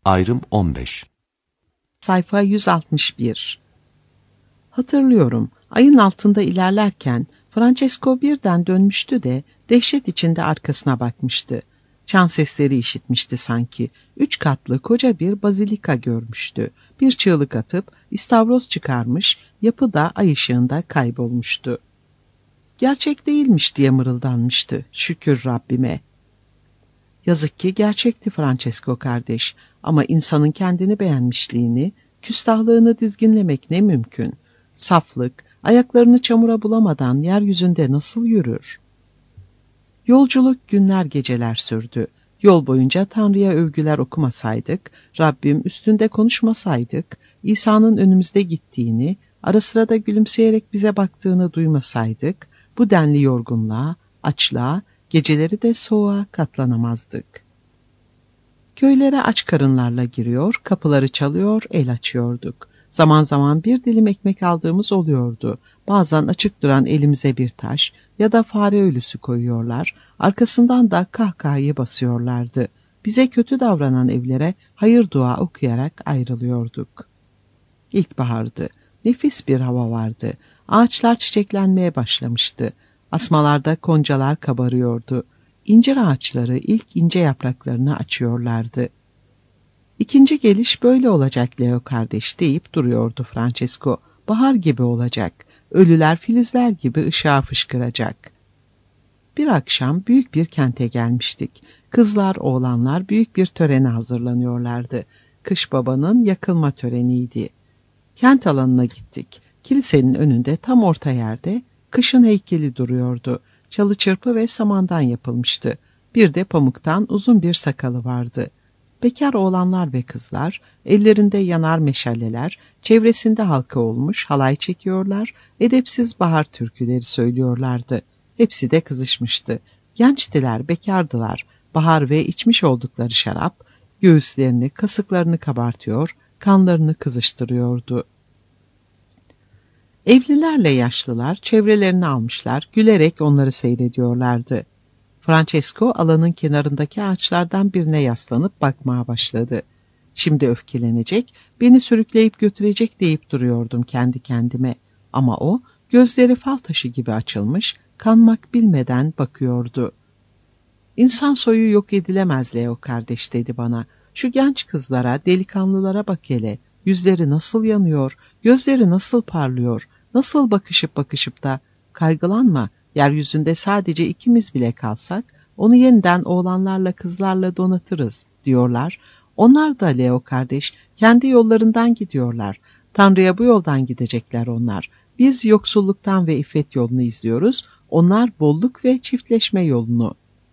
Ayrım 15. Sayfa 161. Hatırlıyorum, ayın altında ilerlerken Francesco birden dönmüştü de dehşet içinde arkasına bakmıştı. Çan sesleri işitmişti sanki. 3 katlı koca bir bazilika görmüştü. Bir çığlık atıp istavroz çıkarmış, yapı da ay ışığında kaybolmuştu. Gerçek değilmiş diye mırıldanmıştı. Şükür Rabbime. Yazık ki gerçekti Francesco kardeş, ama insanın kendini beğenmişliğini, küstahlığını dizginlemek ne mümkün. Saflık, ayaklarını çamura bulamadan yeryüzünde nasıl yürür? Yolculuk günler geceler sürdü. Yol boyunca Tanrı'ya övgüler okumasaydık, Rabbim üstünde konuşmasaydık, İsa'nın önümüzde gittiğini, ara sıra da gülümseyerek bize baktığını duymasaydık, bu denli yorgunluğa, açlığa, geceleri de soğuğa katlanamazdık. Köylere aç karınlarla giriyor, kapıları çalıyor, el açıyorduk. Zaman zaman bir dilim ekmek aldığımız oluyordu. Bazen açık duran elimize bir taş ya da fare ölüsü koyuyorlar, arkasından da kahkahayı basıyorlardı. Bize kötü davranan evlere hayır dua okuyarak ayrılıyorduk. İlkbahardı. Nefis bir hava vardı. Ağaçlar çiçeklenmeye başlamıştı. Asmalarda koncalar kabarıyordu. İncir ağaçları ilk ince yapraklarını açıyorlardı. İkinci geliş böyle olacak Leo kardeş deyip duruyordu Francesco. Bahar gibi olacak. Ölüler filizler gibi ışığa fışkıracak. Bir akşam büyük bir kente gelmiştik. Kızlar, oğlanlar büyük bir törene hazırlanıyorlardı. Kış babanın yakılma töreniydi. Kent alanına gittik. Kilisenin önünde tam orta yerde Kışın heykeli duruyordu. Çalı çırpı ve samandan yapılmıştı. Bir de pamuktan uzun bir sakalı vardı. Bekar oğlanlar ve kızlar, ellerinde yanar meşaleler, çevresinde halka olmuş halay çekiyorlar, edepsiz bahar türküleri söylüyorlardı. Hepsi de kızışmıştı. Gençtiler, bekardılar. Bahar ve içmiş oldukları şarap, göğüslerini, kasıklarını kabartıyor, kanlarını kızıştırıyordu. Evlilerle yaşlılar çevrelerini almışlar, gülerek onları seyrediyorlardı. Francesco alanın kenarındaki ağaçlardan birine yaslanıp bakmaya başladı. Şimdi öfkelenecek, beni sürükleyip götürecek deyip duruyordum kendi kendime. Ama o, gözleri fal taşı gibi açılmış, kanmak bilmeden bakıyordu. İnsan soyu yok edilemez Leo kardeş dedi bana. Şu genç kızlara, delikanlılara bak hele. Yüzleri nasıl yanıyor, gözleri nasıl parlıyor, nasıl bakışıp da kaygılanma, yeryüzünde sadece ikimiz bile kalsak, onu yeniden oğlanlarla kızlarla donatırız diyorlar. Onlar da Leo kardeş kendi yollarından gidiyorlar. Tanrı'ya bu yoldan gidecekler onlar. Biz yoksulluktan ve iffet yolunu izliyoruz, onlar bolluk ve çiftleşme yolunu.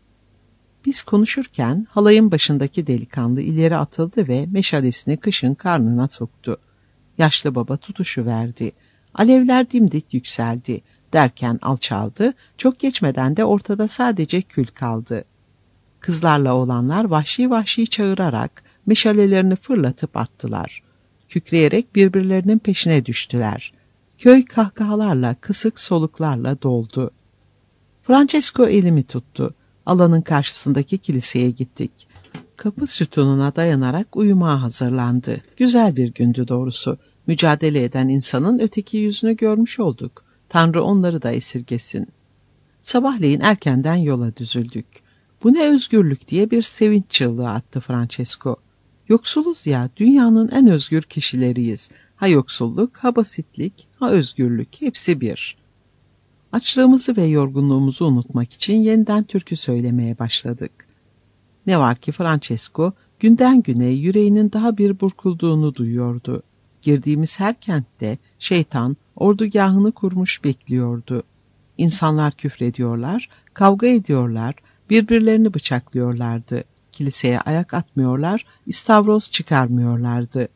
Biz konuşurken halayın başındaki delikanlı ileri atıldı ve meşalesini kışın karnına soktu. Yaşlı baba tutuşuverdi. Alevler dimdik yükseldi. Derken alçaldı, çok geçmeden de ortada sadece kül kaldı. Kızlarla oğlanlar vahşi vahşi çağırarak meşalelerini fırlatıp attılar. Kükreyerek birbirlerinin peşine düştüler. Köy kahkahalarla, kısık soluklarla doldu. Francesco elimi tuttu. Alanın karşısındaki kiliseye gittik. Kapı sütununa dayanarak uyumaya hazırlandı. Güzel bir gündü doğrusu. Mücadele eden insanın öteki yüzünü görmüş olduk. Tanrı onları da esirgesin. Sabahleyin erkenden yola düzüldük. Bu ne özgürlük diye bir sevinç çığlığı attı Francesco. Yoksuluz ya, dünyanın en özgür kişileriyiz. Ha yoksulluk, ha basitlik, ha özgürlük, hepsi bir. Açlığımızı ve yorgunluğumuzu unutmak için yeniden türkü söylemeye başladık. Ne var ki Francesco günden güne yüreğinin daha bir burkulduğunu duyuyordu. Girdiğimiz her kentte şeytan ordugahını kurmuş bekliyordu. İnsanlar küfrediyorlar, kavga ediyorlar, birbirlerini bıçaklıyorlardı. Kiliseye ayak atmıyorlar, istavroz çıkarmıyorlardı.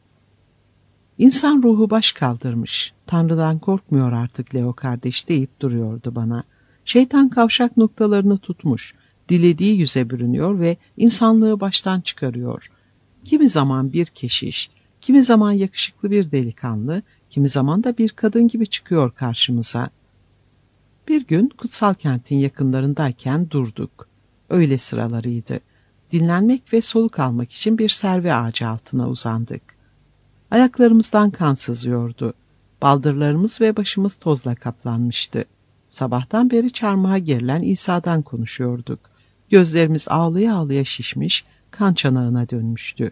İnsan ruhu baş kaldırmış, Tanrı'dan korkmuyor artık Leo kardeş deyip duruyordu bana. Şeytan kavşak noktalarını tutmuş, dilediği yüze bürünüyor ve insanlığı baştan çıkarıyor. Kimi zaman bir keşiş, kimi zaman yakışıklı bir delikanlı, kimi zaman da bir kadın gibi çıkıyor karşımıza. Bir gün kutsal kentin yakınlarındayken durduk. Öğle sıralarıydı. Dinlenmek ve soluk almak için bir servi ağacı altına uzandık. Ayaklarımızdan kan sızıyordu. Baldırlarımız ve başımız tozla kaplanmıştı. Sabahtan beri çarmıha gerilen İsa'dan konuşuyorduk. Gözlerimiz ağlaya ağlaya şişmiş, kan çanağına dönmüştü.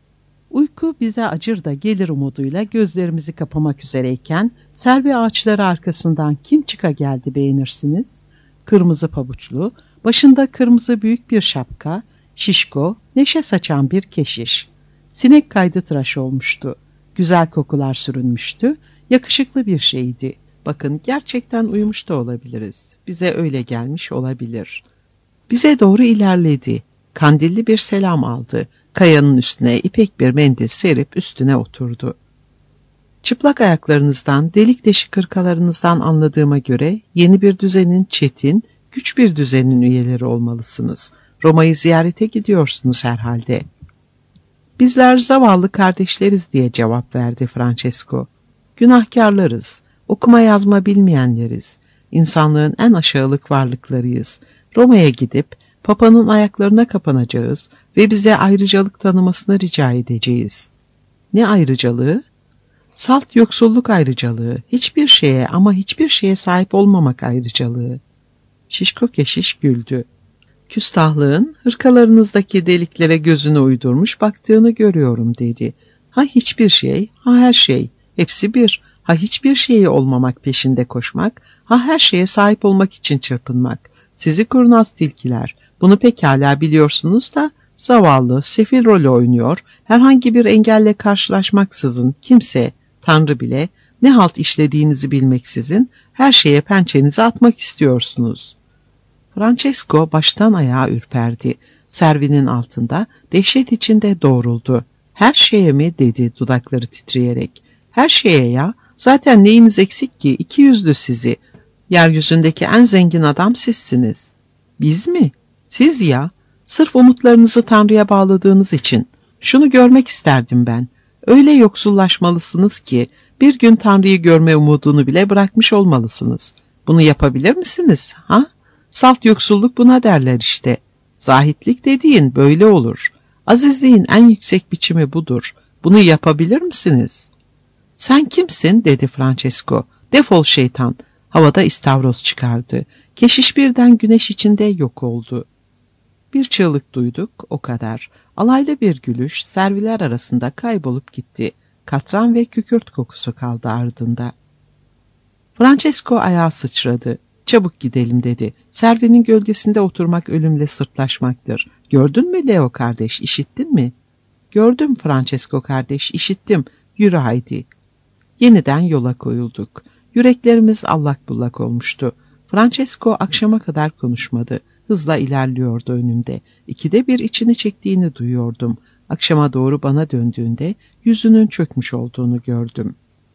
Uyku bize acır da gelir umuduyla gözlerimizi kapamak üzereyken servi ağaçları arkasından kim çıka geldi beğenirsiniz? Kırmızı pabuçlu, başında kırmızı büyük bir şapka, şişko, neşe saçan bir keşiş. Sinek kaydı tıraş olmuştu. Güzel kokular sürünmüştü. Yakışıklı bir şeydi. Bakın gerçekten uyumuş da olabiliriz. Bize öyle gelmiş olabilir. Bize doğru ilerledi. Kandilli bir selam aldı. Kayanın üstüne ipek bir mendil serip üstüne oturdu. Çıplak ayaklarınızdan, delik deşik hırkalarınızdan anladığıma göre yeni bir düzenin çetin, güç bir düzenin üyeleri olmalısınız. Roma'yı ziyarete gidiyorsunuz herhalde. Bizler zavallı kardeşleriz diye cevap verdi Francesco. Günahkarlarız, okuma yazma bilmeyenleriz. İnsanlığın en aşağılık varlıklarıyız. Roma'ya gidip Papa'nın ayaklarına kapanacağız ve bize ayrıcalık tanımasını rica edeceğiz. Ne ayrıcalığı? Salt yoksulluk ayrıcalığı, hiçbir şeye ama hiçbir şeye sahip olmamak ayrıcalığı. Şişko keşiş güldü. Küstahlığın hırkalarınızdaki deliklere gözünü uydurmuş baktığını görüyorum dedi. Ha hiçbir şey, ha her şey, hepsi bir. Ha hiçbir şeyi olmamak peşinde koşmak, ha her şeye sahip olmak için çırpınmak. Sizi kurnaz tilkiler, bunu pekala biliyorsunuz da zavallı, sefil rolü oynuyor, herhangi bir engelle karşılaşmaksızın kimse, Tanrı bile, ne halt işlediğinizi bilmeksizin her şeye pençenizi atmak istiyorsunuz. Francesco baştan ayağa ürperdi. Servinin altında dehşet içinde doğruldu. Her şeye mi dedi dudakları titreyerek. Her şeye ya, zaten neyiniz eksik ki, iki yüzlü sizi. Yeryüzündeki en zengin adam sizsiniz. Biz mi? Siz ya, sırf umutlarınızı Tanrı'ya bağladığınız için. Şunu görmek isterdim ben. Öyle yoksullaşmalısınız ki bir gün Tanrı'yı görme umudunu bile bırakmış olmalısınız. Bunu yapabilir misiniz? Ha? Salt yoksulluk buna derler işte. Zahitlik dediğin böyle olur. Azizliğin en yüksek biçimi budur. Bunu yapabilir misiniz? Sen kimsin? Dedi Francesco. Defol şeytan. Havada istavroz çıkardı. Keşiş birden güneş içinde yok oldu. Bir çığlık duyduk, o kadar. Alaylı bir gülüş serviler arasında kaybolup gitti. Katran ve kükürt kokusu kaldı ardında. Francesco ayağa sıçradı. Çabuk gidelim dedi. Servinin gölgesinde oturmak ölümle sırtlaşmaktır. Gördün mü Leo kardeş, işittin mi? Gördüm Francesco kardeş, işittim. Yürü haydi. Yeniden yola koyulduk. Yüreklerimiz allak bullak olmuştu. Francesco akşama kadar konuşmadı. Hızla ilerliyordu önümde. İkide bir içini çektiğini duyuyordum. Akşama doğru bana döndüğünde yüzünün çökmüş olduğunu gördüm.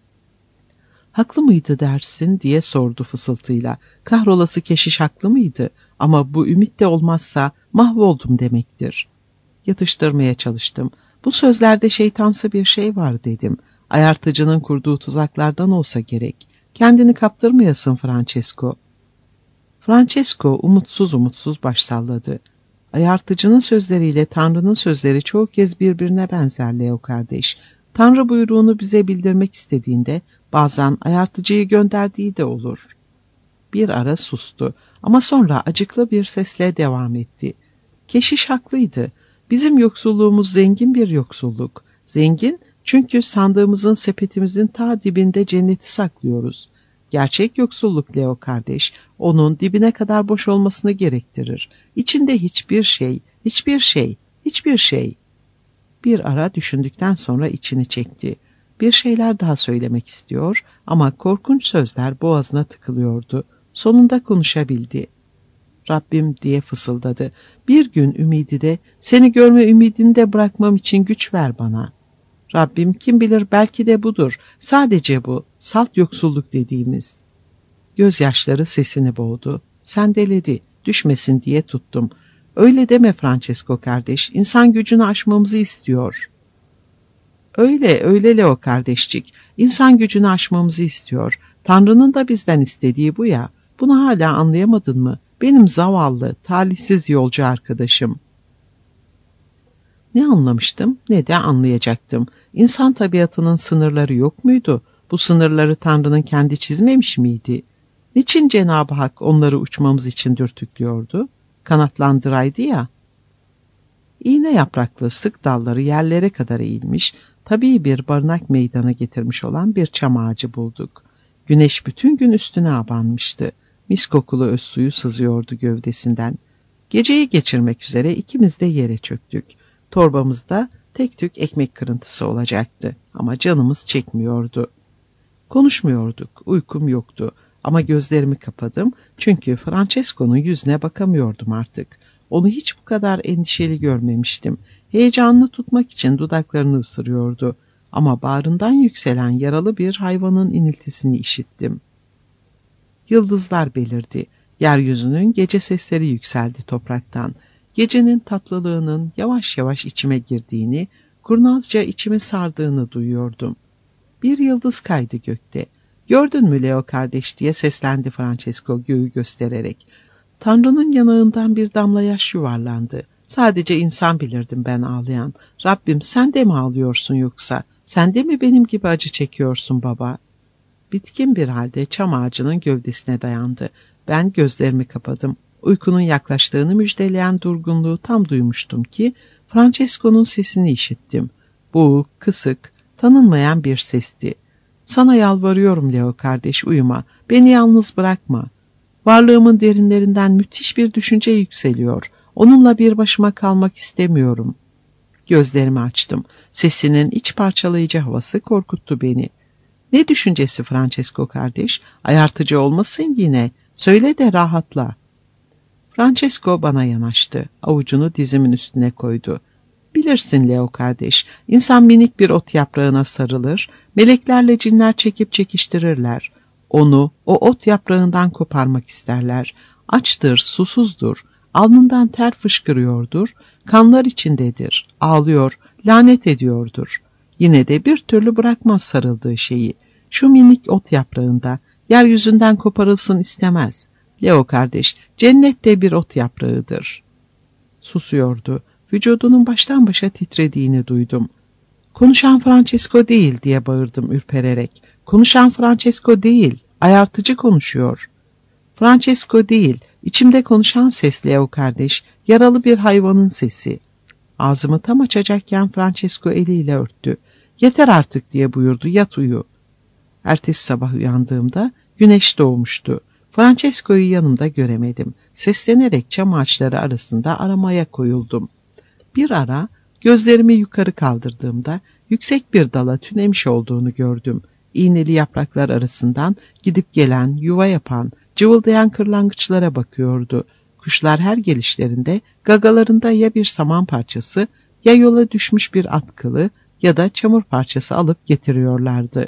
Haklı mıydı dersin diye sordu fısıltıyla. Kahrolası keşiş haklı mıydı? Ama bu ümit de olmazsa mahvoldum demektir. Yatıştırmaya çalıştım. Bu sözlerde şeytansı bir şey var dedim. Ayartıcının kurduğu tuzaklardan olsa gerek. Kendini kaptırmayasın Francesco. Francesco umutsuz umutsuz baş salladı. Ayartıcının sözleriyle Tanrı'nın sözleri çoğu kez birbirine benzer Leo kardeş. Tanrı buyruğunu bize bildirmek istediğinde bazen ayartıcıyı gönderdiği de olur. Bir ara sustu ama sonra acıklı bir sesle devam etti. Keşiş haklıydı. Bizim yoksulluğumuz zengin bir yoksulluk. Zengin çünkü sandığımızın sepetimizin ta dibinde cenneti saklıyoruz. Gerçek yoksulluk Leo kardeş, onun dibine kadar boş olmasını gerektirir. İçinde hiçbir şey, hiçbir şey, hiçbir şey. Bir ara düşündükten sonra içini çekti. Bir şeyler daha söylemek istiyor ama korkunç sözler boğazına tıkılıyordu. Sonunda konuşabildi. Rabbim diye fısıldadı. Bir gün ümidi de, seni görme ümidini de bırakmam için güç ver bana. Rabbim kim bilir belki de budur. Sadece bu, salt yoksulluk dediğimiz. Gözyaşları sesini boğdu. Sendeledi, düşmesin diye tuttum. Öyle deme Francesco kardeş, insan gücünü aşmamızı istiyor. Öyle Leo kardeşcik, insan gücünü aşmamızı istiyor. Tanrı'nın da bizden istediği bu ya. Bunu hala anlayamadın mı? Benim zavallı, talihsiz yolcu arkadaşım. Ne anlamıştım ne de anlayacaktım. İnsan tabiatının sınırları yok muydu? Bu sınırları Tanrı'nın kendi çizmemiş miydi? Niçin Cenab-ı Hak onları uçmamız için dürtüklüyordu? Kanatlandıraydı ya. İğne yapraklı sık dalları yerlere kadar eğilmiş, tabii bir barınak meydana getirmiş olan bir çam ağacı bulduk. Güneş bütün gün üstüne abanmıştı. Mis kokulu öz suyu sızıyordu gövdesinden. Geceyi geçirmek üzere ikimiz de yere çöktük. Torbamızda tek tük ekmek kırıntısı olacaktı ama canımız çekmiyordu. Konuşmuyorduk, uykum yoktu ama gözlerimi kapadım çünkü Francesco'nun yüzüne bakamıyordum artık. Onu hiç bu kadar endişeli görmemiştim. Heyecanını tutmak için dudaklarını ısırıyordu ama bağrından yükselen yaralı bir hayvanın iniltisini işittim. Yıldızlar belirdi. Yeryüzünün gece sesleri yükseldi topraktan. Gecenin tatlılığının yavaş yavaş içime girdiğini, kurnazca içimi sardığını duyuyordum. Bir yıldız kaydı gökte. "Gördün mü Leo kardeş?" diye seslendi Francesco göğü göstererek. Tanrı'nın yanağından bir damla yaş yuvarlandı. Sadece insan bilirdim ben ağlayan. "Rabbim, sen de mi ağlıyorsun yoksa? Sen de mi benim gibi acı çekiyorsun baba?" Bitkin bir halde çam ağacının gövdesine dayandı. Ben gözlerimi kapadım. Uykunun yaklaştığını müjdeleyen durgunluğu tam duymuştum ki Francesco'nun sesini işittim. Boğuk, kısık, tanınmayan bir sesti. "Sana yalvarıyorum Leo kardeş, uyuma. Beni yalnız bırakma. Varlığımın derinlerinden müthiş bir düşünce yükseliyor. Onunla bir başıma kalmak istemiyorum." Gözlerimi açtım. Sesinin iç parçalayıcı havası korkuttu beni. "Ne düşüncesi Francesco kardeş? Ayartıcı olmasın yine. Söyle de rahatla." Francesco bana yanaştı. Avucunu dizimin üstüne koydu. "Bilirsin Leo kardeş, insan minik bir ot yaprağına sarılır, meleklerle cinler çekip çekiştirirler. Onu o ot yaprağından koparmak isterler. Açtır, susuzdur, alnından ter fışkırıyordur, kanlar içindedir, ağlıyor, lanet ediyordur. Yine de bir türlü bırakmaz sarıldığı şeyi. Şu minik ot yaprağında, yeryüzünden koparılsın istemez. Leo kardeş, cennet de bir ot yaprağıdır." Susuyordu. Vücudunun baştan başa titrediğini duydum. "Konuşan Francesco değil," diye bağırdım ürpererek. "Konuşan Francesco değil, ayartıcı konuşuyor." "Francesco değil, içimde konuşan ses Leo kardeş, yaralı bir hayvanın sesi." Ağzımı tam açacakken Francesco eliyle örttü. "Yeter artık," diye buyurdu, "yat uyu." Ertesi sabah uyandığımda güneş doğmuştu. Francesco'yu yanımda göremedim. Seslenerek çam ağaçları arasında aramaya koyuldum. Bir ara gözlerimi yukarı kaldırdığımda yüksek bir dala tünemiş olduğunu gördüm. İğneli yapraklar arasından gidip gelen, yuva yapan, cıvıldayan kırlangıçlara bakıyordu. Kuşlar her gelişlerinde gagalarında ya bir saman parçası, ya yola düşmüş bir at kılı ya da çamur parçası alıp getiriyorlardı.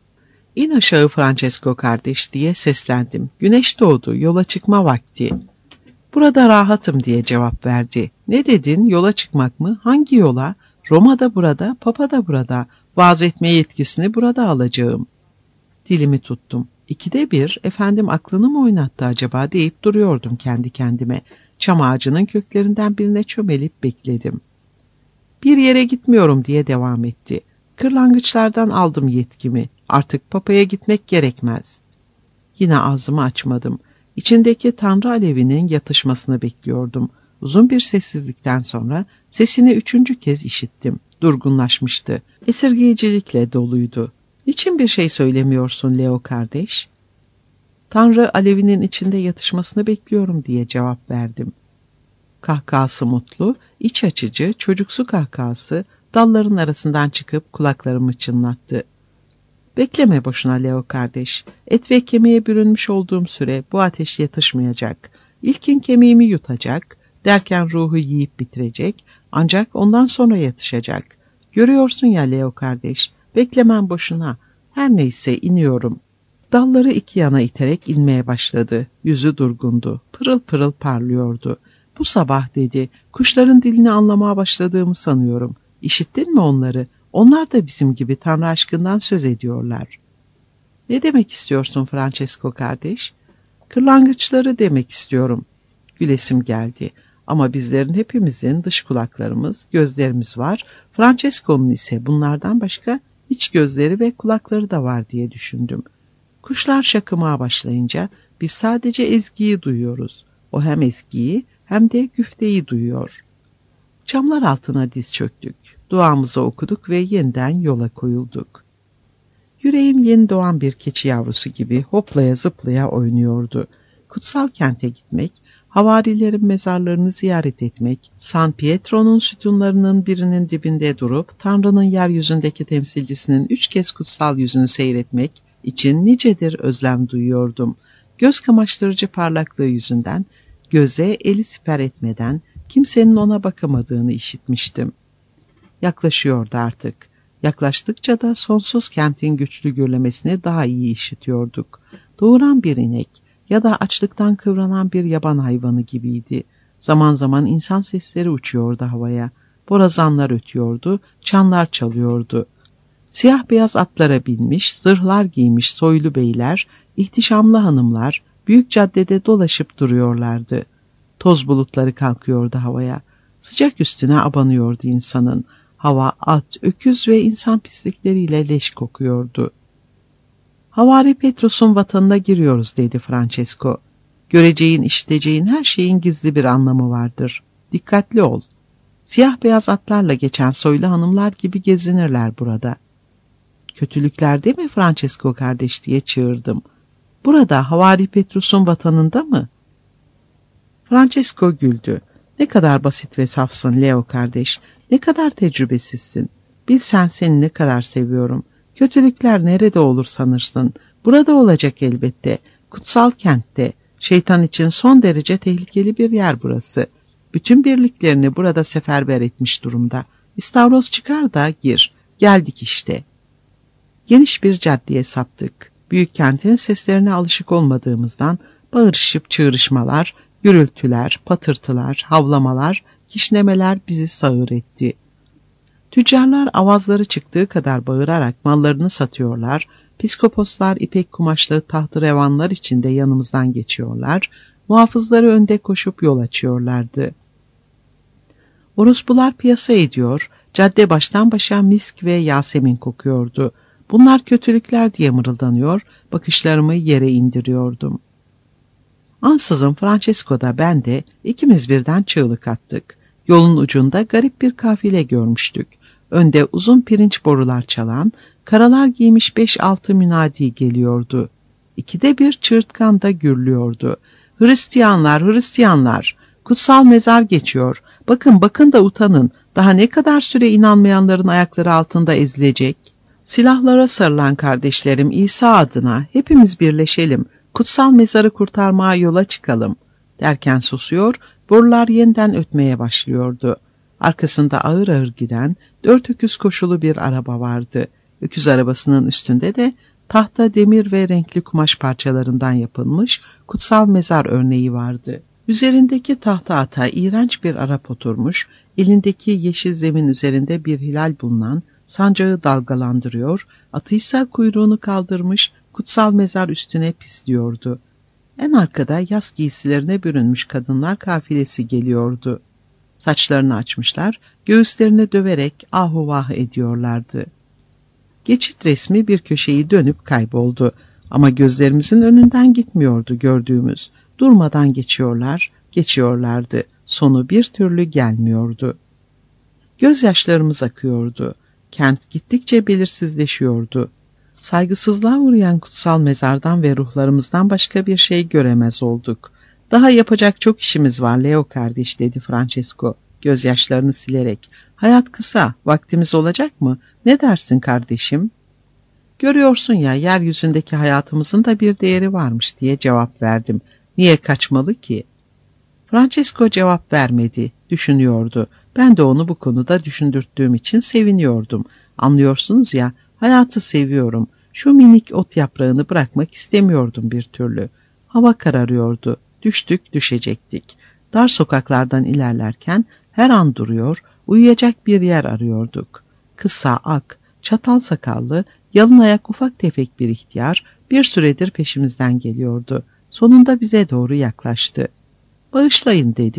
"İn aşağı Francesco kardeş," diye seslendim. "Güneş doğdu, yola çıkma vakti." "Burada rahatım," diye cevap verdi. "Ne dedin, yola çıkmak mı? Hangi yola? Roma da burada, Papa da burada. Vaaz etme yetkisini burada alacağım." Dilimi tuttum. "İkide bir, efendim aklını mı oynattı acaba?" deyip duruyordum kendi kendime. Çam ağacının köklerinden birine çömelip bekledim. "Bir yere gitmiyorum," diye devam etti. "Kırlangıçlardan aldım yetkimi. Artık Papa'ya gitmek gerekmez." Yine ağzımı açmadım. İçindeki Tanrı alevinin yatışmasını bekliyordum. Uzun bir sessizlikten sonra sesini 3. kez işittim. Durgunlaşmıştı. Esirgeyicilikle doluydu. "Niçin bir şey söylemiyorsun Leo kardeş?" "Tanrı alevinin içinde yatışmasını bekliyorum," diye cevap verdim. Kahkahası mutlu, iç açıcı, çocuksu kahkahası dalların arasından çıkıp kulaklarımı çınlattı. "Bekleme boşuna Leo kardeş. Et ve kemiğe bürünmüş olduğum süre bu ateş yatışmayacak. İlkin kemiğimi yutacak, derken ruhu yiyip bitirecek, ancak ondan sonra yatışacak. Görüyorsun ya Leo kardeş, beklemem boşuna. Her neyse iniyorum." Dalları iki yana iterek inmeye başladı. Yüzü durgundu, pırıl pırıl parlıyordu. "Bu sabah," dedi, "kuşların dilini anlamaya başladığımı sanıyorum. İşittin mi onları? Onlar da bizim gibi Tanrı aşkından söz ediyorlar." "Ne demek istiyorsun Francesco kardeş?" "Kırlangıçları demek istiyorum." Gülesim geldi. Ama bizlerin hepimizin dış kulaklarımız, gözlerimiz var. Francesco'nun ise bunlardan başka iç gözleri ve kulakları da var diye düşündüm. Kuşlar şakımaya başlayınca biz sadece ezgiyi duyuyoruz. O hem ezgiyi hem de güfteyi duyuyor. Çamlar altına diz çöktük. Duamızı okuduk ve yeniden yola koyulduk. Yüreğim yeni doğan bir keçi yavrusu gibi hoplaya zıplaya oynuyordu. Kutsal kente gitmek, havarilerin mezarlarını ziyaret etmek, San Pietro'nun sütunlarının birinin dibinde durup Tanrı'nın yeryüzündeki temsilcisinin 3 kez kutsal yüzünü seyretmek için nicedir özlem duyuyordum. Göz kamaştırıcı parlaklığı yüzünden göze eli siper etmeden kimsenin ona bakamadığını işitmiştim. Yaklaşıyordu artık. Yaklaştıkça da sonsuz kentin güçlü gürlemesini daha iyi işitiyorduk. Doğuran bir inek ya da açlıktan kıvranan bir yaban hayvanı gibiydi. Zaman zaman insan sesleri uçuyordu havaya. Borazanlar ötüyordu, çanlar çalıyordu. Siyah beyaz atlara binmiş, zırhlar giymiş soylu beyler, ihtişamlı hanımlar büyük caddede dolaşıp duruyorlardı. Toz bulutları kalkıyordu havaya. Sıcak üstüne abanıyordu insanın. Hava at, öküz ve insan pislikleriyle leş kokuyordu. Havari Petrus'un vatanına giriyoruz dedi Francesco. Göreceğin, işiteceğin her şeyin gizli bir anlamı vardır. Dikkatli ol. Siyah beyaz atlarla geçen soylu hanımlar gibi gezinirler burada. Kötülüklerde mi Francesco kardeş diye çığırdım. Burada Havari Petrus'un vatanında mı? Francesco güldü. Ne kadar basit ve safsın Leo kardeş. Ne kadar tecrübesizsin. Bilsen seni ne kadar seviyorum. Kötülükler nerede olur sanırsın. Burada olacak elbette. Kutsal kentte. Şeytan için son derece tehlikeli bir yer burası. Bütün birliklerini burada seferber etmiş durumda. İstavros çıkar da gir. Geldik işte. Geniş bir caddeye saptık. Büyük kentin seslerine alışık olmadığımızdan bağırışıp çığırışmalar, gürültüler, patırtılar, havlamalar, kişnemeler bizi sağır etti. Tüccarlar avazları çıktığı kadar bağırarak mallarını satıyorlar, piskoposlar ipek kumaşlı tahterevanlar içinde yanımızdan geçiyorlar, muhafızları önde koşup yol açıyorlardı. Orospular piyasa ediyor, cadde baştan başa misk ve yasemin kokuyordu. Bunlar kötülükler diye mırıldanıyor, bakışlarımı yere indiriyordum. Ansızın Francesco da ben de ikimiz birden çığlık attık. Yolun ucunda garip bir kafile görmüştük. Önde uzun pirinç borular çalan, karalar giymiş 5-6 münadi geliyordu. İkide bir çığırtkan da gürlüyordu. Hristiyanlar, Hristiyanlar, kutsal mezar geçiyor. Bakın, bakın da utanın. Daha ne kadar süre inanmayanların ayakları altında ezilecek? Silahlara sarılan kardeşlerim, İsa adına hepimiz birleşelim. Kutsal mezarı kurtarmaya yola çıkalım derken susuyor, borular yeniden ötmeye başlıyordu. Arkasında ağır ağır giden 4 öküz koşulu bir araba vardı. Öküz arabasının üstünde de tahta, demir ve renkli kumaş parçalarından yapılmış kutsal mezar örneği vardı. Üzerindeki tahta ata iğrenç bir Arap oturmuş, elindeki yeşil zemin üzerinde bir hilal bulunan sancağı dalgalandırıyor, atıysa kuyruğunu kaldırmış, kutsal mezar üstüne pisliyordu. En arkada yaz giysilerine bürünmüş kadınlar kafilesi geliyordu. Saçlarını açmışlar, göğüslerini döverek ahu vah ediyorlardı. Geçit resmi bir köşeyi dönüp kayboldu. Ama gözlerimizin önünden gitmiyordu gördüğümüz. Durmadan geçiyorlardı. Sonu bir türlü gelmiyordu. Gözyaşlarımız akıyordu. Kent gittikçe belirsizleşiyordu. Saygısızlığa uğrayan kutsal mezardan ve ruhlarımızdan başka bir şey göremez olduk. Daha yapacak çok işimiz var Leo kardeş dedi Francesco gözyaşlarını silerek. Hayat kısa, vaktimiz olacak mı? Ne dersin kardeşim? Görüyorsun ya, yeryüzündeki hayatımızın da bir değeri varmış diye cevap verdim. Niye kaçmalı ki? Francesco cevap vermedi, düşünüyordu. Ben de onu bu konuda düşündürttüğüm için seviniyordum. Anlıyorsunuz ya, hayatı seviyorum. Şu minik ot yaprağını bırakmak istemiyordum bir türlü. Hava kararıyordu. Düşecektik. Dar sokaklardan ilerlerken her an duruyor, uyuyacak bir yer arıyorduk. Kısa, ak, çatal sakallı, yalın ayak ufak tefek bir ihtiyar bir süredir peşimizden geliyordu. Sonunda bize doğru yaklaştı. Bağışlayın dedi.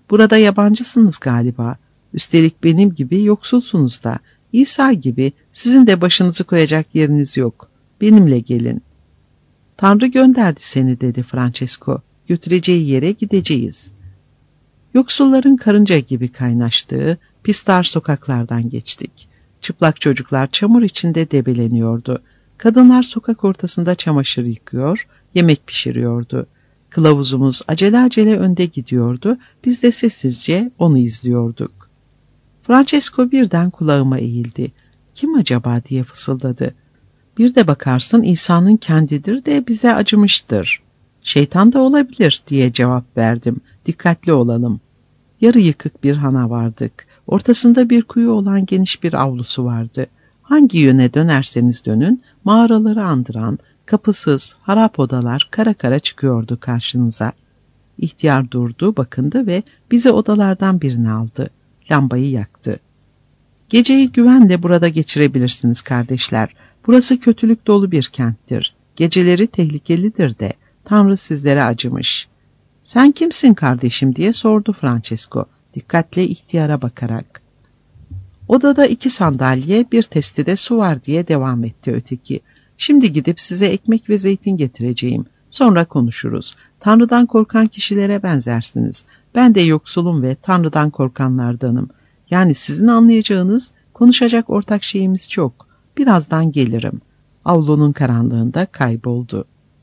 Burada yabancısınız galiba. Üstelik benim gibi yoksulsunuz da. İsa gibi sizin de başınızı koyacak yeriniz yok. Benimle gelin. Tanrı gönderdi seni dedi Francesco. Götüreceği yere gideceğiz. Yoksulların karınca gibi kaynaştığı pis dar sokaklardan geçtik. Çıplak çocuklar çamur içinde debeleniyordu. Kadınlar sokak ortasında çamaşır yıkıyor, yemek pişiriyordu. Kılavuzumuz acele acele önde gidiyordu, biz de sessizce onu izliyorduk. Francesco birden kulağıma eğildi. Kim acaba diye fısıldadı. Bir de bakarsın İsa'nın kendidir de bize acımıştır. Şeytan da olabilir diye cevap verdim. Dikkatli olalım. Yarı yıkık bir hana vardık. Ortasında bir kuyu olan geniş bir avlusu vardı. Hangi yöne dönerseniz dönün, mağaraları andıran, kapısız, harap odalar kara kara çıkıyordu karşınıza. İhtiyar durdu, bakındı ve bizi odalardan birine aldı. Lambayı yaktı. Geceyi güvenle burada geçirebilirsiniz kardeşler. Burası kötülük dolu bir kenttir. Geceleri tehlikelidir de. Tanrı sizlere acımış. Sen kimsin kardeşim diye sordu Francesco, dikkatle ihtiyara bakarak. Odada 2 sandalye, bir testide su var diye devam etti öteki. Şimdi gidip size ekmek ve zeytin getireceğim. Sonra konuşuruz. Tanrı'dan korkan kişilere benzersiniz. Ben de yoksulum ve Tanrı'dan korkanlardanım. Yani sizin anlayacağınız, konuşacak ortak şeyimiz çok. Birazdan gelirim. Avlunun karanlığında kayboldu.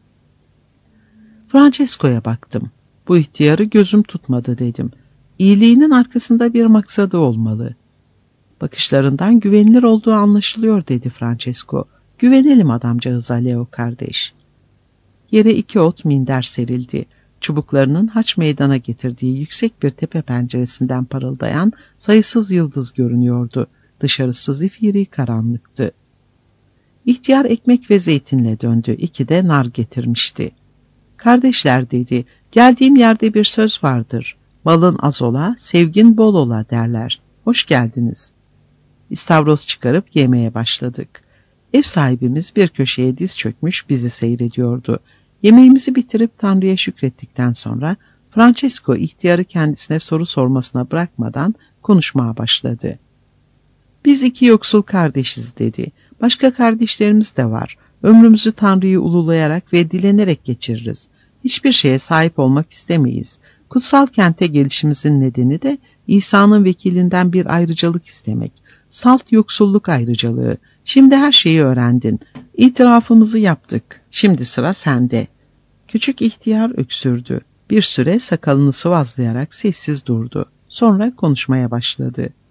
Francesco'ya baktım. Bu ihtiyarı gözüm tutmadı dedim. İyiliğinin arkasında bir maksadı olmalı. Bakışlarından güvenilir olduğu anlaşılıyor dedi Francesco. Güvenelim adamcağıza Leo kardeş. Yere 2 ot minder serildi. Çubuklarının haç meydana getirdiği yüksek bir tepe penceresinden parıldayan sayısız yıldız görünüyordu. Dışarısı zifiri karanlıktı. İhtiyar ekmek ve zeytinle döndü. 2 de nar getirmişti. Kardeşler dedi, geldiğim yerde bir söz vardır. Malın az ola, sevgin bol ola derler. Hoş geldiniz. İstavros çıkarıp yemeye başladık. Ev sahibimiz bir köşeye diz çökmüş bizi seyrediyordu. Yemeğimizi bitirip Tanrı'ya şükrettikten sonra Francesco ihtiyarı kendisine soru sormasına bırakmadan konuşmaya başladı. Biz 2 yoksul kardeşiz dedi. Başka kardeşlerimiz de var. Ömrümüzü Tanrı'yı ululayarak ve dilenerek geçiririz. Hiçbir şeye sahip olmak istemeyiz. Kutsal kente gelişimizin nedeni de İsa'nın vekilinden bir ayrıcalık istemek. Salt yoksulluk ayrıcalığı. Şimdi her şeyi öğrendin. İtirafımızı yaptık. Şimdi sıra sende. Küçük ihtiyar öksürdü. Bir süre sakalını sıvazlayarak sessiz durdu. Sonra konuşmaya başladı.